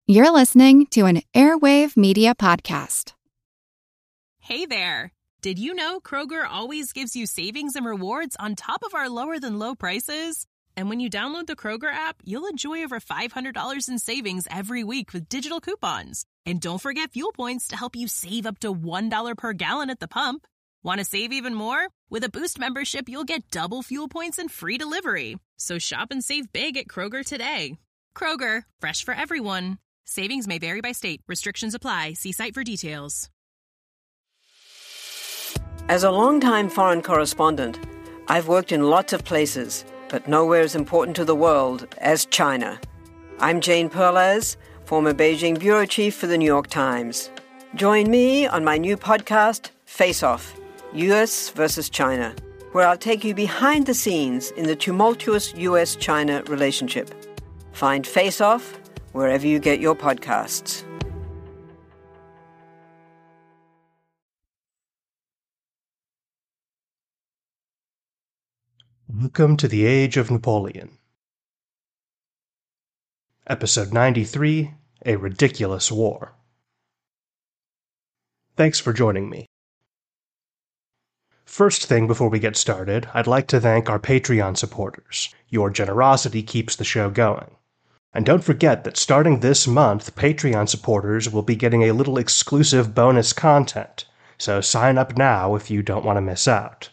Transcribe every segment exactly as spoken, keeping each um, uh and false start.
You're listening to an Airwave Media Podcast. Hey there! Did you know Kroger always gives you savings and rewards on top of our lower-than-low prices? And when you download the Kroger app, you'll enjoy over five hundred dollars in savings every week with digital coupons. And don't forget fuel points to help you save up to one dollar per gallon at the pump. Want to save even more? With a Boost membership, you'll get double fuel points and free delivery. So shop and save big at Kroger today. Kroger, fresh for everyone. Savings may vary by state. Restrictions apply. See site for details. As a longtime foreign correspondent, I've worked in lots of places, but nowhere as important to the world as China. I'm Jane Perlez, former Beijing bureau chief for the New York Times. Join me on my new podcast, Face Off, U S versus China, where I'll take you behind the scenes in the tumultuous U S China relationship. Find Face Off wherever you get your podcasts. Welcome to the Age of Napoleon. Episode ninety-three, A Ridiculous War. Thanks for joining me. First thing before we get started, I'd like to thank our Patreon supporters. Your generosity keeps the show going. And don't forget that starting this month, Patreon supporters will be getting a little exclusive bonus content, so sign up now if you don't want to miss out.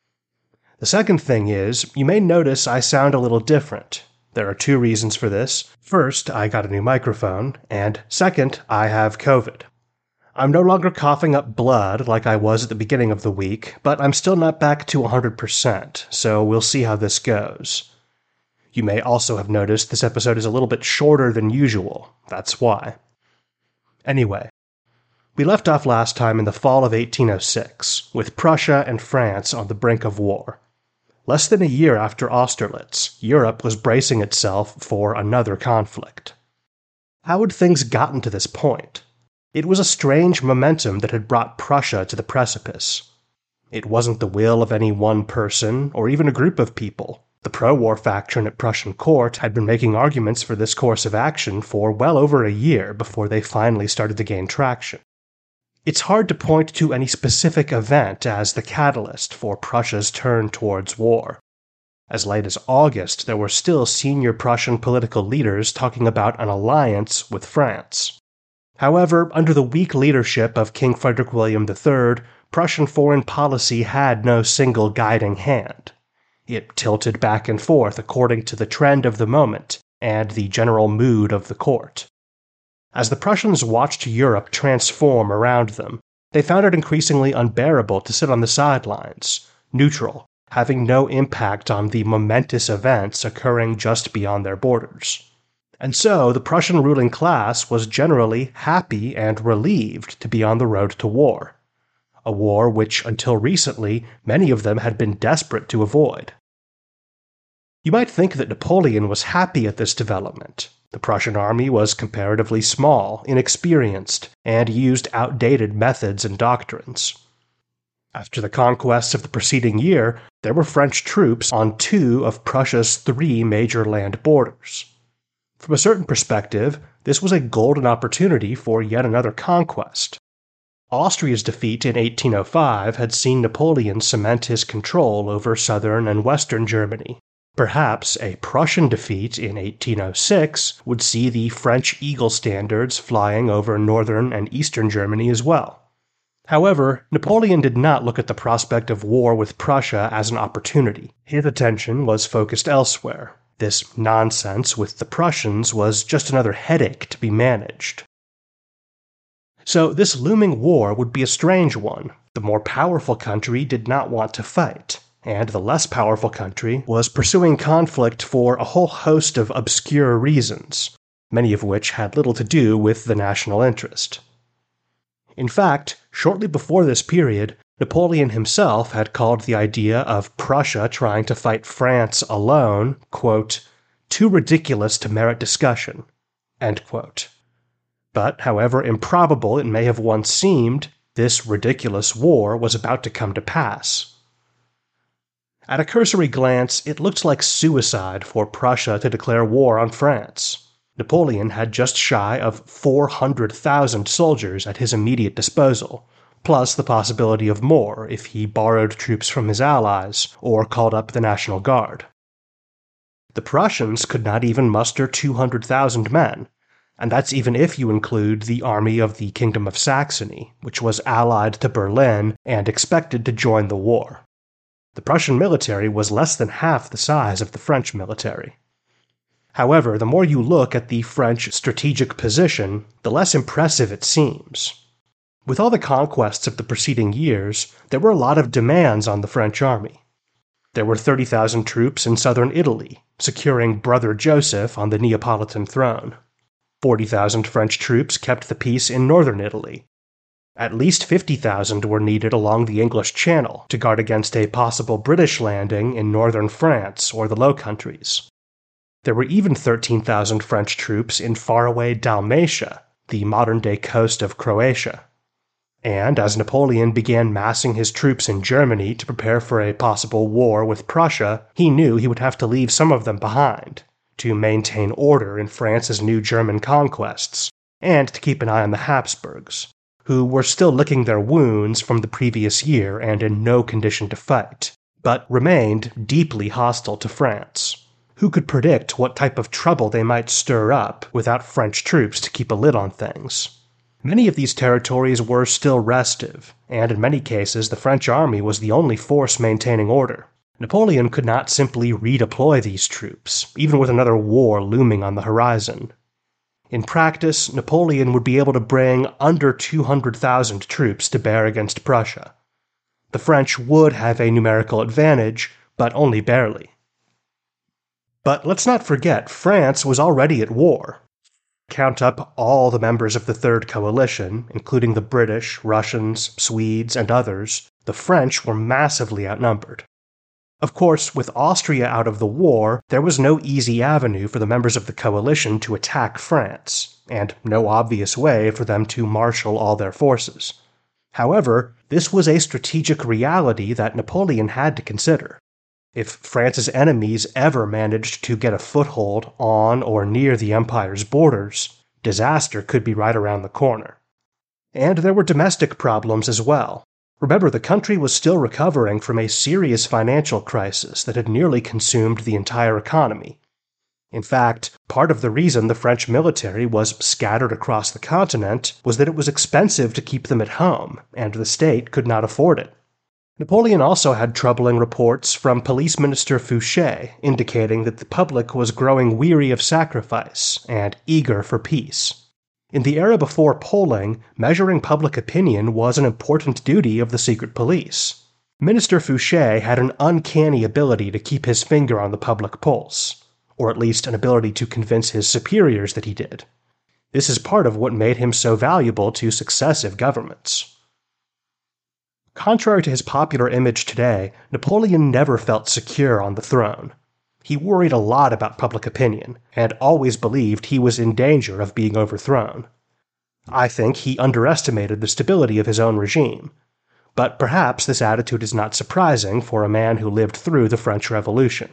The second thing is, you may notice I sound a little different. There are two reasons for this. First, I got a new microphone, and second, I have COVID. I'm no longer coughing up blood like I was at the beginning of the week, but I'm still not back to one hundred percent, so we'll see how this goes. You may also have noticed this episode is a little bit shorter than usual. That's why. Anyway, we left off last time in the fall of eighteen oh six, with Prussia and France on the brink of war. Less than a year after Austerlitz, Europe was bracing itself for another conflict. How had things gotten to this point? It was a strange momentum that had brought Prussia to the precipice. It wasn't the will of any one person, or even a group of people. The pro-war faction at Prussian court had been making arguments for this course of action for well over a year before they finally started to gain traction. It's hard to point to any specific event as the catalyst for Prussia's turn towards war. As late as August, there were still senior Prussian political leaders talking about an alliance with France. However, under the weak leadership of King Frederick William the Third, Prussian foreign policy had no single guiding hand. It tilted back and forth according to the trend of the moment and the general mood of the court. As the Prussians watched Europe transform around them, they found it increasingly unbearable to sit on the sidelines, neutral, having no impact on the momentous events occurring just beyond their borders. And so the Prussian ruling class was generally happy and relieved to be on the road to war. A war which, until recently, many of them had been desperate to avoid. You might think that Napoleon was happy at this development. The Prussian army was comparatively small, inexperienced, and used outdated methods and doctrines. After the conquests of the preceding year, there were French troops on two of Prussia's three major land borders. From a certain perspective, this was a golden opportunity for yet another conquest. Austria's defeat in eighteen oh five had seen Napoleon cement his control over southern and western Germany. Perhaps a Prussian defeat in eighteen oh six would see the French Eagle standards flying over northern and eastern Germany as well. However, Napoleon did not look at the prospect of war with Prussia as an opportunity. His attention was focused elsewhere. This nonsense with the Prussians was just another headache to be managed. So this looming war would be a strange one. The more powerful country did not want to fight, and the less powerful country was pursuing conflict for a whole host of obscure reasons, many of which had little to do with the national interest. In fact, shortly before this period, Napoleon himself had called the idea of Prussia trying to fight France alone, quote, too ridiculous to merit discussion, end quote. But, however improbable it may have once seemed, this ridiculous war was about to come to pass. At a cursory glance, it looked like suicide for Prussia to declare war on France. Napoleon had just shy of four hundred thousand soldiers at his immediate disposal, plus the possibility of more if he borrowed troops from his allies or called up the National Guard. The Prussians could not even muster two hundred thousand men, and that's even if you include the army of the Kingdom of Saxony, which was allied to Berlin and expected to join the war. The Prussian military was less than half the size of the French military. However, the more you look at the French strategic position, the less impressive it seems. With all the conquests of the preceding years, there were a lot of demands on the French army. There were thirty thousand troops in southern Italy, securing Brother Joseph on the Neapolitan throne. forty thousand French troops kept the peace in northern Italy. At least fifty thousand were needed along the English Channel to guard against a possible British landing in northern France or the Low Countries. There were even thirteen thousand French troops in faraway Dalmatia, the modern-day coast of Croatia. And as Napoleon began massing his troops in Germany to prepare for a possible war with Prussia, he knew he would have to leave some of them behind, to maintain order in France's new German conquests, and to keep an eye on the Habsburgs, who were still licking their wounds from the previous year and in no condition to fight, but remained deeply hostile to France. Who could predict what type of trouble they might stir up without French troops to keep a lid on things? Many of these territories were still restive, and in many cases the French army was the only force maintaining order. Napoleon could not simply redeploy these troops, even with another war looming on the horizon. In practice, Napoleon would be able to bring under two hundred thousand troops to bear against Prussia. The French would have a numerical advantage, but only barely. But let's not forget, France was already at war. Count up all the members of the Third Coalition, including the British, Russians, Swedes, and others, the French were massively outnumbered. Of course, with Austria out of the war, there was no easy avenue for the members of the coalition to attack France, and no obvious way for them to marshal all their forces. However, this was a strategic reality that Napoleon had to consider. If France's enemies ever managed to get a foothold on or near the empire's borders, disaster could be right around the corner. And there were domestic problems as well. Remember, the country was still recovering from a serious financial crisis that had nearly consumed the entire economy. In fact, part of the reason the French military was scattered across the continent was that it was expensive to keep them at home, and the state could not afford it. Napoleon also had troubling reports from Police Minister Fouché indicating that the public was growing weary of sacrifice and eager for peace. In the era before polling, measuring public opinion was an important duty of the secret police. Minister Fouché had an uncanny ability to keep his finger on the public pulse, or at least an ability to convince his superiors that he did. This is part of what made him so valuable to successive governments. Contrary to his popular image today, Napoleon never felt secure on the throne. He worried a lot about public opinion, and always believed he was in danger of being overthrown. I think he underestimated the stability of his own regime, but perhaps this attitude is not surprising for a man who lived through the French Revolution.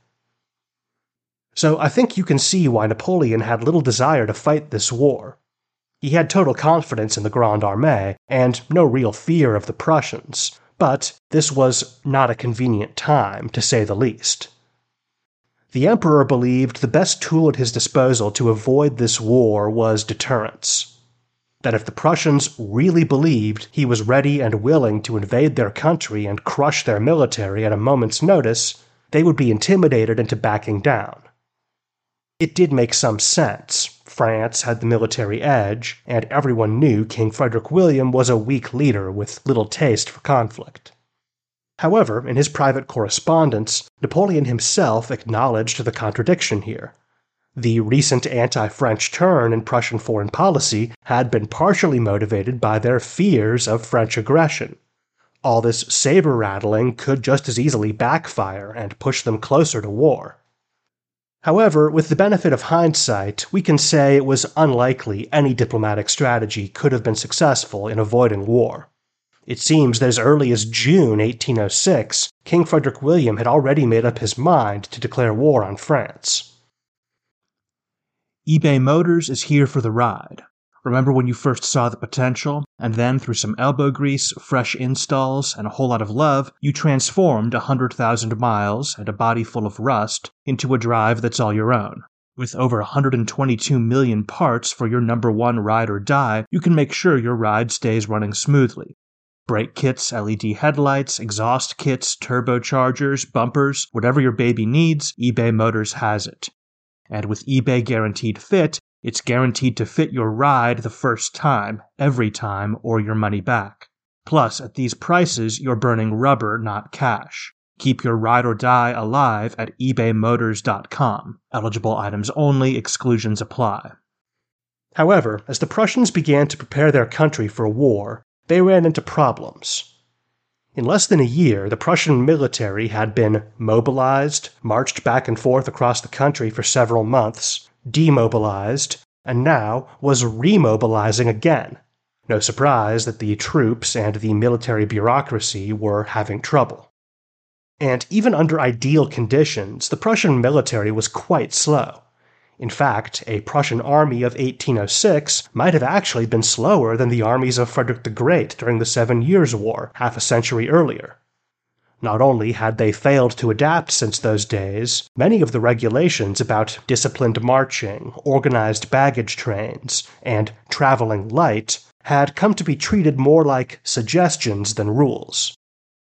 So I think you can see why Napoleon had little desire to fight this war. He had total confidence in the Grande Armée, and no real fear of the Prussians, but this was not a convenient time, to say the least. The Emperor believed the best tool at his disposal to avoid this war was deterrence. That if the Prussians really believed he was ready and willing to invade their country and crush their military at a moment's notice, they would be intimidated into backing down. It did make some sense. France had the military edge, and everyone knew King Frederick William was a weak leader with little taste for conflict. However, in his private correspondence, Napoleon himself acknowledged the contradiction here. The recent anti-French turn in Prussian foreign policy had been partially motivated by their fears of French aggression. All this saber-rattling could just as easily backfire and push them closer to war. However, with the benefit of hindsight, we can say it was unlikely any diplomatic strategy could have been successful in avoiding war. It seems that as early as June eighteen oh six, King Frederick William had already made up his mind to declare war on France. eBay Motors is here for the ride. Remember when you first saw the potential, and then through some elbow grease, fresh installs, and a whole lot of love, you transformed one hundred thousand miles and a body full of rust into a drive that's all your own. With over one hundred twenty-two million parts for your number one ride or die, you can make sure your ride stays running smoothly. Brake kits, L E D headlights, exhaust kits, turbochargers, bumpers, whatever your baby needs, eBay Motors has it. And with eBay Guaranteed Fit, it's guaranteed to fit your ride the first time, every time, or your money back. Plus, at these prices, you're burning rubber, not cash. Keep your ride or die alive at ebay motors dot com. Eligible items only, exclusions apply. However, as the Prussians began to prepare their country for war, they ran into problems. In less than a year, the Prussian military had been mobilized, marched back and forth across the country for several months, demobilized, and now was remobilizing again. No surprise that the troops and the military bureaucracy were having trouble. And even under ideal conditions, the Prussian military was quite slow. In fact, a Prussian army of eighteen oh six might have actually been slower than the armies of Frederick the Great during the Seven Years' War, half a century earlier. Not only had they failed to adapt since those days, many of the regulations about disciplined marching, organized baggage trains, and traveling light had come to be treated more like suggestions than rules.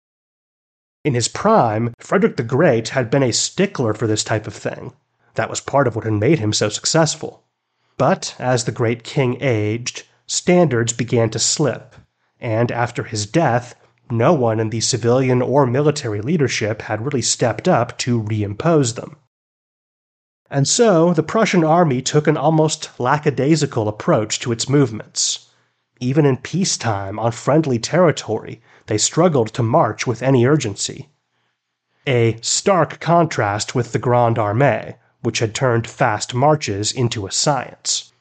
In his prime, Frederick the Great had been a stickler for this type of thing. That was part of what had made him so successful. But as the great king aged, standards began to slip, and after his death, no one in the civilian or military leadership had really stepped up to reimpose them. And so, the Prussian army took an almost lackadaisical approach to its movements. Even in peacetime, on friendly territory, they struggled to march with any urgency. A stark contrast with the Grande Armée, which had turned fast marches into a science.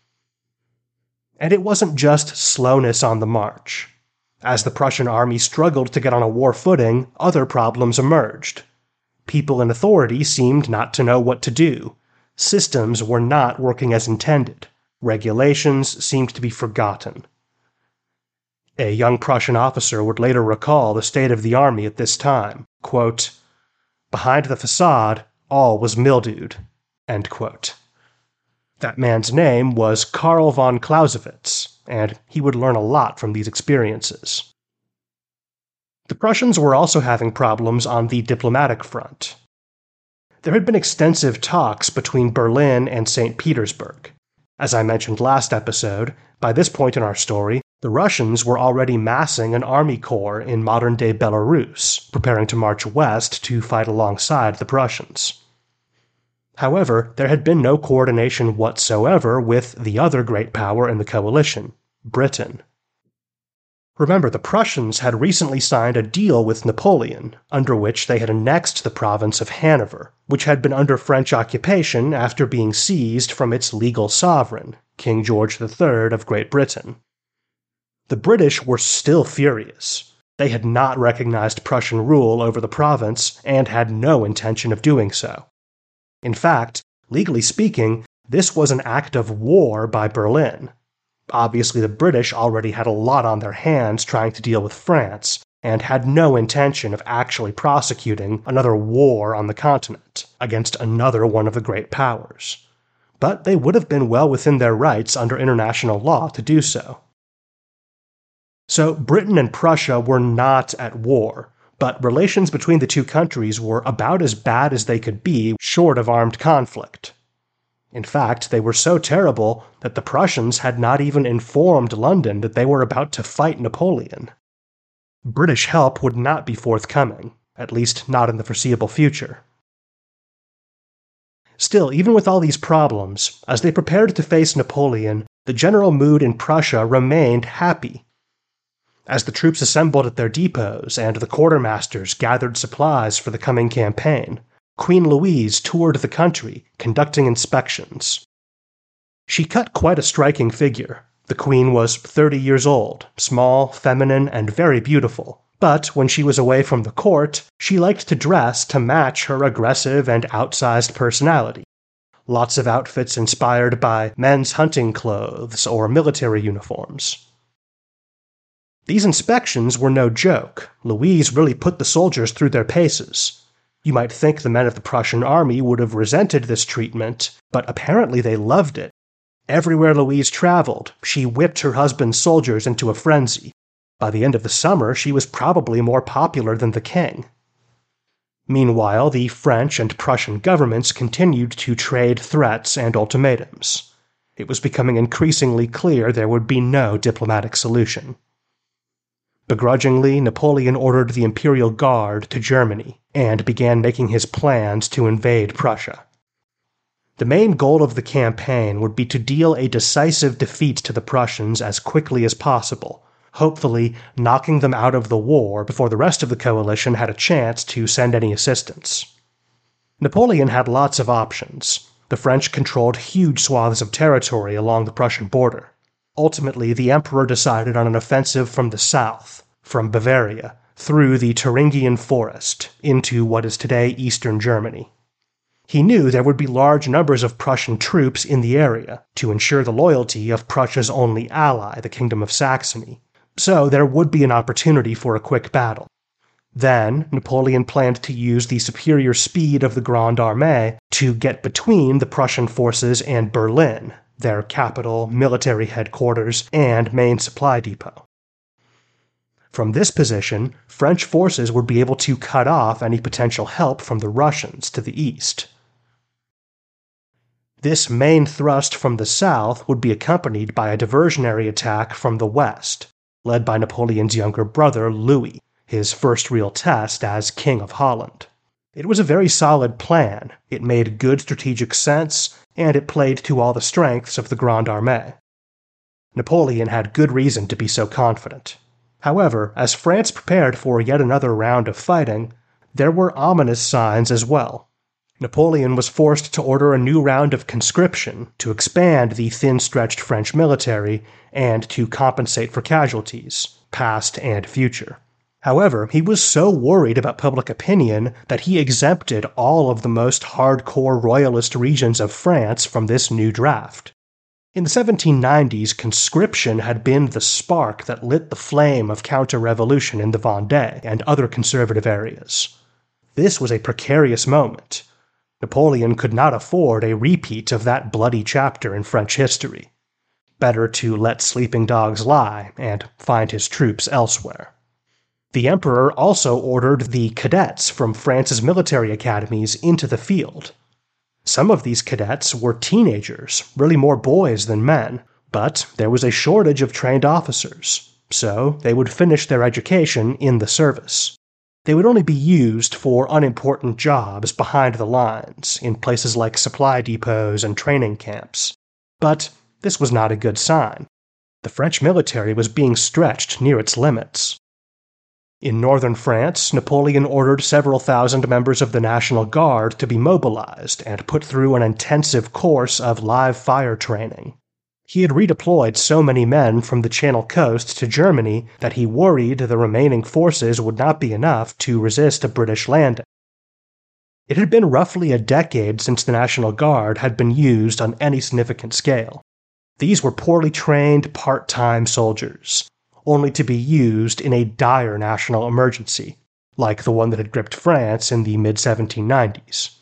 And it wasn't just slowness on the march. As the Prussian army struggled to get on a war footing, other problems emerged. People in authority seemed not to know what to do. Systems were not working as intended. Regulations seemed to be forgotten. A young Prussian officer would later recall the state of the army at this time. Quote, "Behind the facade, all was mildewed." End quote. That man's name was Karl von Clausewitz, and he would learn a lot from these experiences. The Prussians were also having problems on the diplomatic front. There had been extensive talks between Berlin and Saint Petersburg. As I mentioned last episode, by this point in our story, the Russians were already massing an army corps in modern-day Belarus, preparing to march west to fight alongside the Prussians. However, there had been no coordination whatsoever with the other great power in the coalition, Britain. Remember, the Prussians had recently signed a deal with Napoleon, under which they had annexed the province of Hanover, which had been under French occupation after being seized from its legal sovereign, King George the Third of Great Britain. The British were still furious. They had not recognized Prussian rule over the province and had no intention of doing so. In fact, legally speaking, this was an act of war by Berlin. Obviously, the British already had a lot on their hands trying to deal with France, and had no intention of actually prosecuting another war on the continent against another one of the great powers. But they would have been well within their rights under international law to do so. So Britain and Prussia were not at war, but relations between the two countries were about as bad as they could be short of armed conflict. In fact, they were so terrible that the Prussians had not even informed London that they were about to fight Napoleon. British help would not be forthcoming, at least not in the foreseeable future. Still, even with all these problems, as they prepared to face Napoleon, the general mood in Prussia remained happy. As the troops assembled at their depots and the quartermasters gathered supplies for the coming campaign, Queen Louise toured the country, conducting inspections. She cut quite a striking figure. The queen was thirty years old, small, feminine, and very beautiful. But when she was away from the court, she liked to dress to match her aggressive and outsized personality. lots of outfits inspired by men's hunting clothes or military uniforms. These inspections were no joke. Louise really put the soldiers through their paces. You might think the men of the Prussian army would have resented this treatment, but apparently they loved it. Everywhere Louise traveled, she whipped her husband's soldiers into a frenzy. By the end of the summer, she was probably more popular than the king. Meanwhile, the French and Prussian governments continued to trade threats and ultimatums. It was becoming increasingly clear there would be no diplomatic solution. Begrudgingly, Napoleon ordered the Imperial Guard to Germany and began making his plans to invade Prussia. The main goal of the campaign would be to deal a decisive defeat to the Prussians as quickly as possible, hopefully knocking them out of the war before the rest of the coalition had a chance to send any assistance. Napoleon had lots of options. The French controlled huge swaths of territory along the Prussian border. Ultimately, the emperor decided on an offensive from the south, from Bavaria, through the Thuringian Forest, into what is today eastern Germany. He knew there would be large numbers of Prussian troops in the area to ensure the loyalty of Prussia's only ally, the Kingdom of Saxony, so there would be an opportunity for a quick battle. Then, Napoleon planned to use the superior speed of the Grande Armée to get between the Prussian forces and Berlin, their capital, military headquarters, and main supply depot. From this position, French forces would be able to cut off any potential help from the Russians to the east. This main thrust from the south would be accompanied by a diversionary attack from the west, led by Napoleon's younger brother, Louis, his first real test as King of Holland. It was a very solid plan, it made good strategic sense, and it played to all the strengths of the Grande Armée. Napoleon had good reason to be so confident. However, as France prepared for yet another round of fighting, there were ominous signs as well. Napoleon was forced to order a new round of conscription to expand the thin-stretched French military and to compensate for casualties, past and future. However, he was so worried about public opinion that he exempted all of the most hardcore royalist regions of France from this new draft. In the seventeen nineties, conscription had been the spark that lit the flame of counter-revolution in the Vendée and other conservative areas. This was a precarious moment. Napoleon could not afford a repeat of that bloody chapter in French history. Better to let sleeping dogs lie and find his troops elsewhere. The emperor also ordered the cadets from France's military academies into the field. Some of these cadets were teenagers, really more boys than men, but there was a shortage of trained officers, so they would finish their education in the service. They would only be used for unimportant jobs behind the lines, in places like supply depots and training camps. But this was not a good sign. The French military was being stretched near its limits. In northern France, Napoleon ordered several thousand members of the National Guard to be mobilized and put through an intensive course of live fire training. He had redeployed so many men from the Channel Coast to Germany that he worried the remaining forces would not be enough to resist a British landing. It had been roughly a decade since the National Guard had been used on any significant scale. These were poorly trained, part-time soldiers, only to be used in a dire national emergency, like the one that had gripped France in the mid seventeen nineties.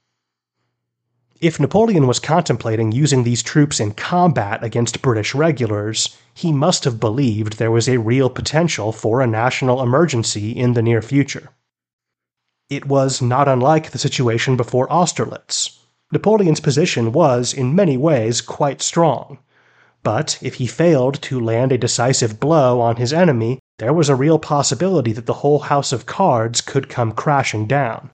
If Napoleon was contemplating using these troops in combat against British regulars, he must have believed there was a real potential for a national emergency in the near future. It was not unlike the situation before Austerlitz. Napoleon's position was, in many ways, quite strong. But if he failed to land a decisive blow on his enemy, there was a real possibility that the whole house of cards could come crashing down.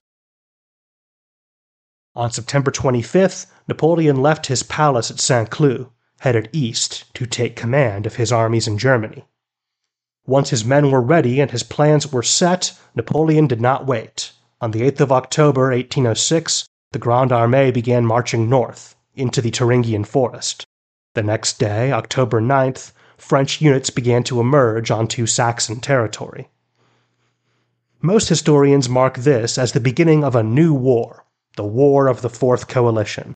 On September twenty-fifth, Napoleon left his palace at Saint-Cloud, headed east to take command of his armies in Germany. Once his men were ready and his plans were set, Napoleon did not wait. On the eighth of October, eighteen oh six, the Grande Armée began marching north, into the Thuringian Forest. The next day, October ninth, French units began to emerge onto Saxon territory. Most historians mark this as the beginning of a new war, the War of the Fourth Coalition.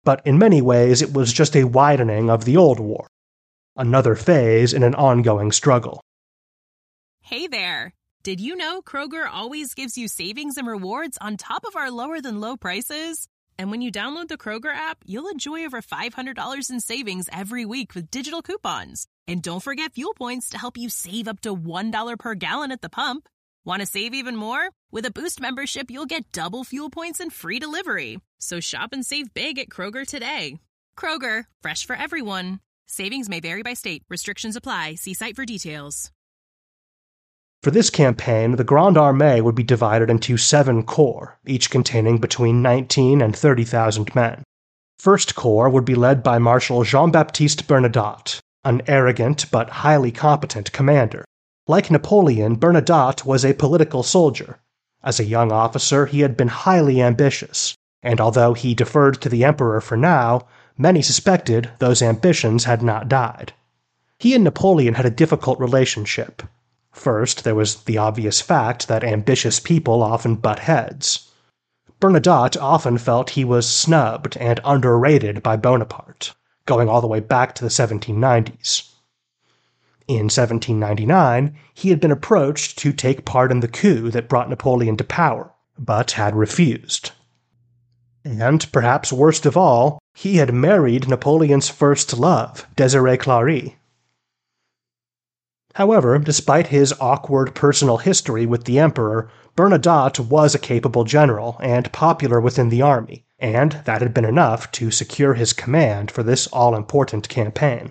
but in many ways it was just a widening of the old war, another phase in an ongoing struggle. Hey there! Did you know Kroger always gives you savings and rewards on top of our lower-than-low prices? And when you download the Kroger app, you'll enjoy over five hundred dollars in savings every week with digital coupons. And don't forget fuel points to help you save up to one dollar per gallon at the pump. Want to save even more? With a Boost membership, you'll get double fuel points and free delivery. So shop and save big at Kroger today. Kroger, fresh for everyone. Savings may vary by state. Restrictions apply. See site for details. For this campaign, the Grande Armée would be divided into seven corps, each containing between nineteen and thirty thousand men. First Corps would be led by Marshal Jean-Baptiste Bernadotte, an arrogant but highly competent commander. Like Napoleon, Bernadotte was a political soldier. As a young officer, he had been highly ambitious, and although he deferred to the emperor for now, many suspected those ambitions had not died. He and Napoleon had a difficult relationship. First, there was the obvious fact that ambitious people often butt heads. Bernadotte often felt he was snubbed and underrated by Bonaparte, going all the way back to the seventeen nineties. In seventeen ninety-nine, he had been approached to take part in the coup that brought Napoleon to power, but had refused. And, perhaps worst of all, he had married Napoleon's first love, Désirée Clary. However, despite his awkward personal history with the emperor, Bernadotte was a capable general and popular within the army, and that had been enough to secure his command for this all-important campaign.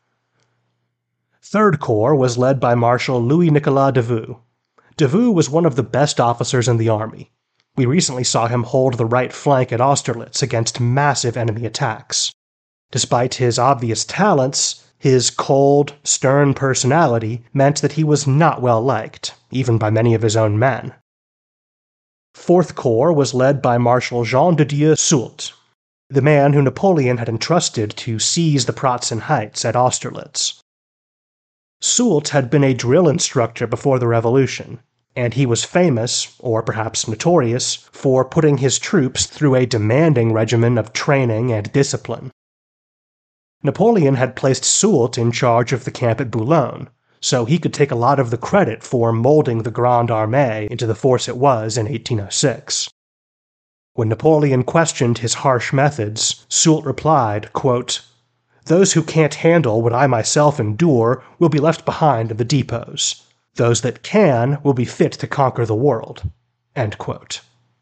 Third Corps was led by Marshal Louis-Nicolas Davout. Davout was one of the best officers in the army. We recently saw him hold the right flank at Austerlitz against massive enemy attacks. Despite his obvious talents, his cold, stern personality meant that he was not well liked, even by many of his own men. Fourth Corps was led by Marshal Jean de Dieu Soult, the man who Napoleon had entrusted to seize the Pratzen Heights at Austerlitz. Soult had been a drill instructor before the Revolution, and he was famous, or perhaps notorious, for putting his troops through a demanding regimen of training and discipline. Napoleon had placed Soult in charge of the camp at Boulogne, so he could take a lot of the credit for molding the Grande Armée into the force it was in eighteen oh six. When Napoleon questioned his harsh methods, Soult replied, quote, "Those who can't handle what I myself endure will be left behind in the depots. Those that can will be fit to conquer the world." End quote.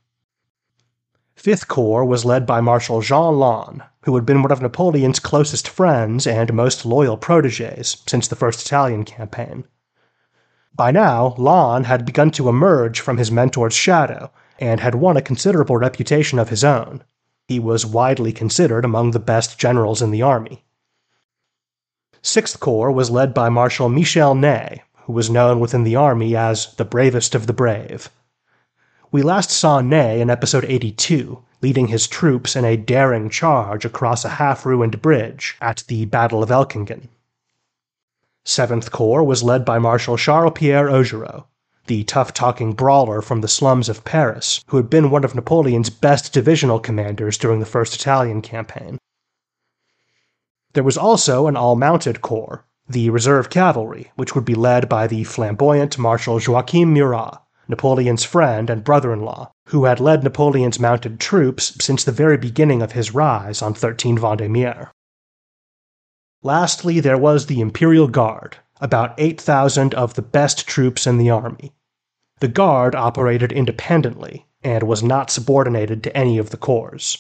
Fifth Corps was led by Marshal Jean Lannes, who had been one of Napoleon's closest friends and most loyal protégés since the First Italian Campaign. By now, Lannes had begun to emerge from his mentor's shadow and had won a considerable reputation of his own. He was widely considered among the best generals in the army. Sixth Corps was led by Marshal Michel Ney, who was known within the army as the bravest of the brave. We last saw Ney in episode eighty-two, leading his troops in a daring charge across a half-ruined bridge at the Battle of Elkingen. Seventh Corps was led by Marshal Charles-Pierre Augereau, the tough-talking brawler from the slums of Paris, who had been one of Napoleon's best divisional commanders during the First Italian Campaign. There was also an all-mounted corps, the Reserve Cavalry, which would be led by the flamboyant Marshal Joachim Murat, Napoleon's friend and brother-in-law, who had led Napoleon's mounted troops since the very beginning of his rise on thirteen Vendémiaire. Lastly, there was the Imperial Guard, about eight thousand of the best troops in the army. The Guard operated independently and was not subordinated to any of the corps.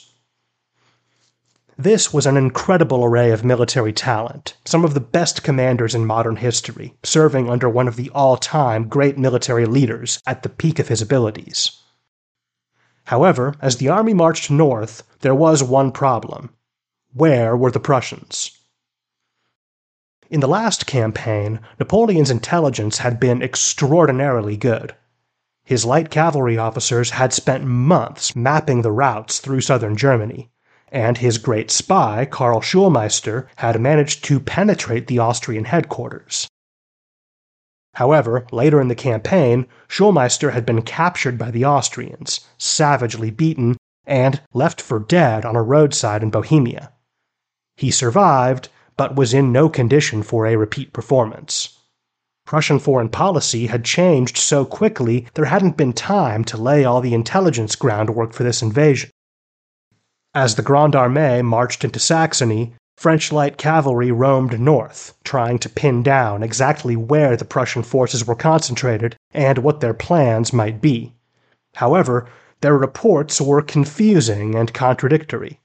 This was an incredible array of military talent, some of the best commanders in modern history, serving under one of the all-time great military leaders at the peak of his abilities. However, as the army marched north, there was one problem. Where were the Prussians? In the last campaign, Napoleon's intelligence had been extraordinarily good. His light cavalry officers had spent months mapping the routes through southern Germany, and his great spy, Karl Schulmeister, had managed to penetrate the Austrian headquarters. However, later in the campaign, Schulmeister had been captured by the Austrians, savagely beaten, and left for dead on a roadside in Bohemia. He survived, but was in no condition for a repeat performance. Prussian foreign policy had changed so quickly there hadn't been time to lay all the intelligence groundwork for this invasion. As the Grande Armée marched into Saxony, French light cavalry roamed north, trying to pin down exactly where the Prussian forces were concentrated and what their plans might be. However, their reports were confusing and contradictory.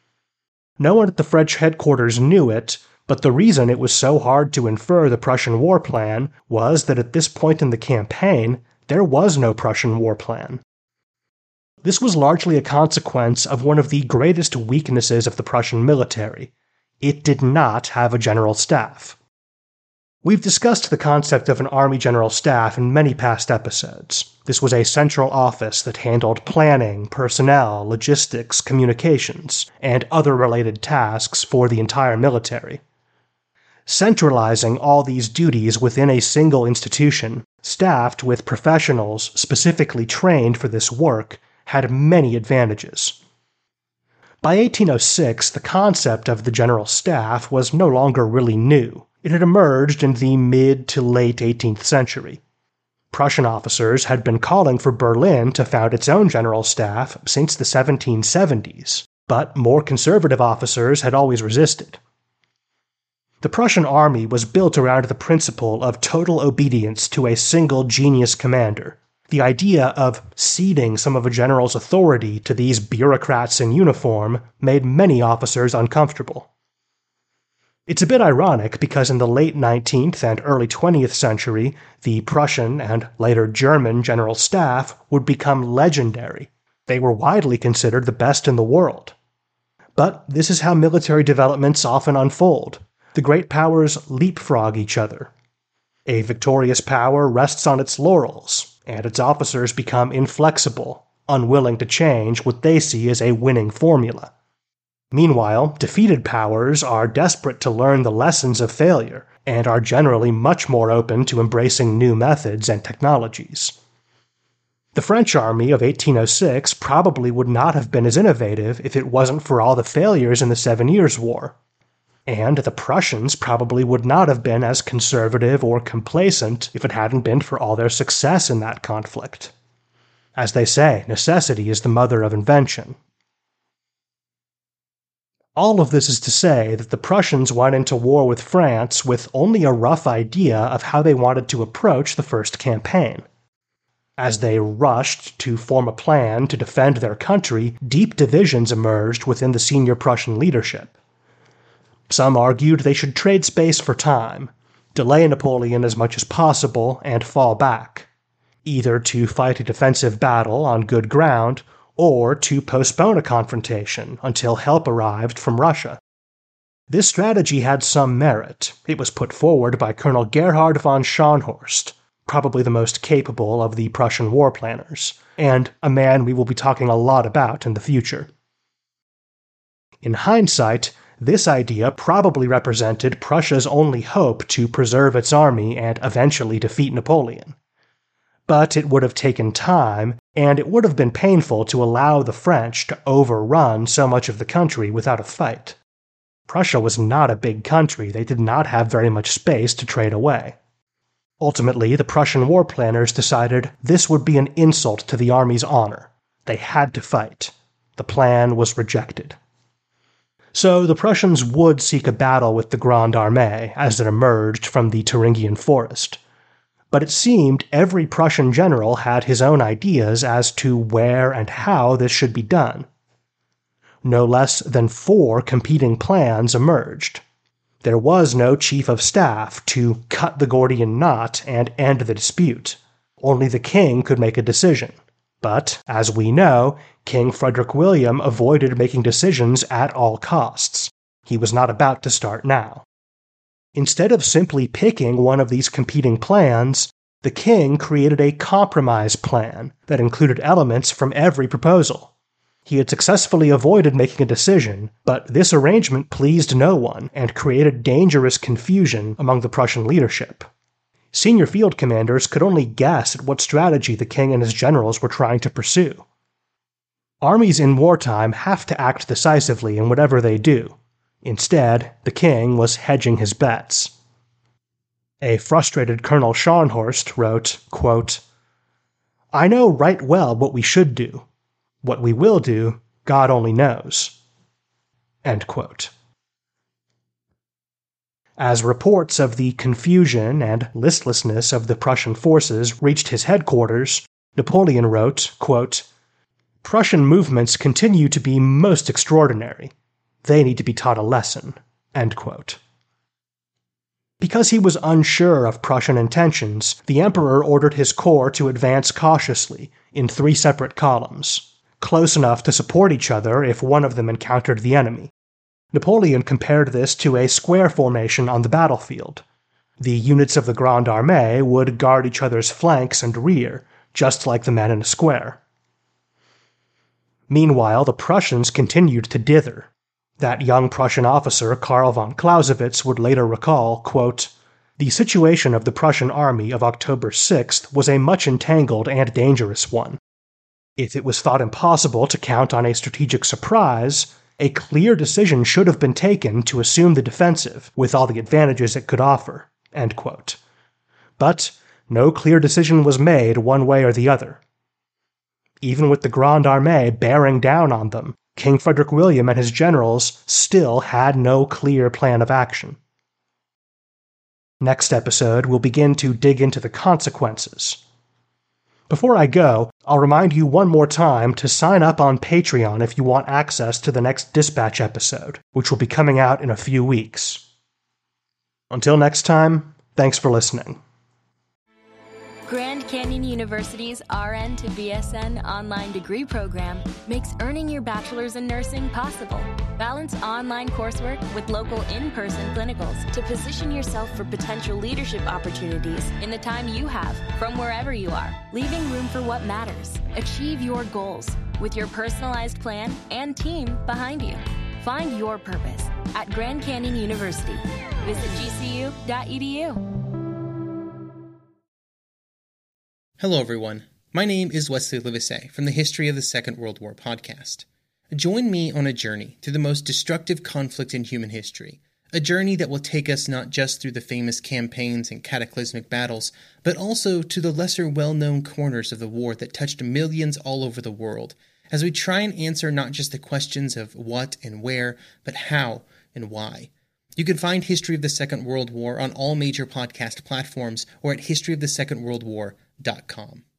No one at the French headquarters knew it, but the reason it was so hard to infer the Prussian war plan was that at this point in the campaign, there was no Prussian war plan. This was largely a consequence of one of the greatest weaknesses of the Prussian military. It did not have a general staff. We've discussed the concept of an army general staff in many past episodes. This was a central office that handled planning, personnel, logistics, communications, and other related tasks for the entire military. Centralizing all these duties within a single institution, staffed with professionals specifically trained for this work, had many advantages. By eighteen oh six, the concept of the general staff was no longer really new. It had emerged in the mid to late eighteenth century. Prussian officers had been calling for Berlin to found its own general staff since the seventeen seventies, but more conservative officers had always resisted. The Prussian army was built around the principle of total obedience to a single genius commander. The idea of ceding some of a general's authority to these bureaucrats in uniform made many officers uncomfortable. It's a bit ironic because in the late nineteenth and early twentieth century, the Prussian and later German general staff would become legendary. They were widely considered the best in the world. But this is how military developments often unfold. The great powers leapfrog each other. A victorious power rests on its laurels, and its officers become inflexible, unwilling to change what they see as a winning formula. Meanwhile, defeated powers are desperate to learn the lessons of failure, and are generally much more open to embracing new methods and technologies. The French army of eighteen oh six probably would not have been as innovative if it wasn't for all the failures in the Seven Years' War. And the Prussians probably would not have been as conservative or complacent if it hadn't been for all their success in that conflict. As they say, necessity is the mother of invention. All of this is to say that the Prussians went into war with France with only a rough idea of how they wanted to approach the first campaign. As they rushed to form a plan to defend their country, deep divisions emerged within the senior Prussian leadership. Some argued they should trade space for time, delay Napoleon as much as possible, and fall back, either to fight a defensive battle on good ground or to postpone a confrontation until help arrived from Russia. This strategy had some merit. It was put forward by Colonel Gerhard von Scharnhorst, probably the most capable of the Prussian war planners, and a man we will be talking a lot about in the future. In hindsight, this idea probably represented Prussia's only hope to preserve its army and eventually defeat Napoleon. But it would have taken time, and it would have been painful to allow the French to overrun so much of the country without a fight. Prussia was not a big country. They did not have very much space to trade away. Ultimately, the Prussian war planners decided this would be an insult to the army's honor. They had to fight. The plan was rejected. So the Prussians would seek a battle with the Grande Armée as it emerged from the Thuringian forest. But it seemed every Prussian general had his own ideas as to where and how this should be done. No less than four competing plans emerged. There was no chief of staff to cut the Gordian knot and end the dispute. Only the king could make a decision. But, as we know, King Frederick William avoided making decisions at all costs. He was not about to start now. Instead of simply picking one of these competing plans, the king created a compromise plan that included elements from every proposal. He had successfully avoided making a decision, but this arrangement pleased no one and created dangerous confusion among the Prussian leadership. Senior field commanders could only guess at what strategy the king and his generals were trying to pursue. Armies in wartime have to act decisively in whatever they do. Instead, the king was hedging his bets. A frustrated Colonel Scharnhorst wrote, quote, "I know right well what we should do. What we will do, God only knows." End quote. As reports of the confusion and listlessness of the Prussian forces reached his headquarters, Napoleon wrote, quote, "Prussian movements continue to be most extraordinary. They need to be taught a lesson." End quote. Because he was unsure of Prussian intentions, the emperor ordered his corps to advance cautiously, in three separate columns, close enough to support each other if one of them encountered the enemy. Napoleon compared this to a square formation on the battlefield. The units of the Grande Armée would guard each other's flanks and rear, just like the men in a square. Meanwhile, the Prussians continued to dither. That young Prussian officer, Karl von Clausewitz, would later recall, quote, "The situation of the Prussian army of October sixth was a much entangled and dangerous one. If it was thought impossible to count on a strategic surprise, a clear decision should have been taken to assume the defensive, with all the advantages it could offer." End quote. But no clear decision was made one way or the other. Even with the Grande Armée bearing down on them, King Frederick William and his generals still had no clear plan of action. Next episode, we'll begin to dig into the consequences. Before I go, I'll remind you one more time to sign up on Patreon if you want access to the next Dispatch episode, which will be coming out in a few weeks. Until next time, thanks for listening. Grand Canyon University's R N to B S N online degree program makes earning your bachelor's in nursing possible. Balance online coursework with local in-person clinicals to position yourself for potential leadership opportunities in the time you have from wherever you are, leaving room for what matters. Achieve your goals with your personalized plan and team behind you. Find your purpose at Grand Canyon University. Visit G C U dot E D U. Hello everyone, my name is Wesley Livesey from the History of the Second World War podcast. Join me on a journey through the most destructive conflict in human history, a journey that will take us not just through the famous campaigns and cataclysmic battles, but also to the lesser well-known corners of the war that touched millions all over the world, as we try and answer not just the questions of what and where, but how and why. You can find History of the Second World War on all major podcast platforms or at history of the second world war dot com.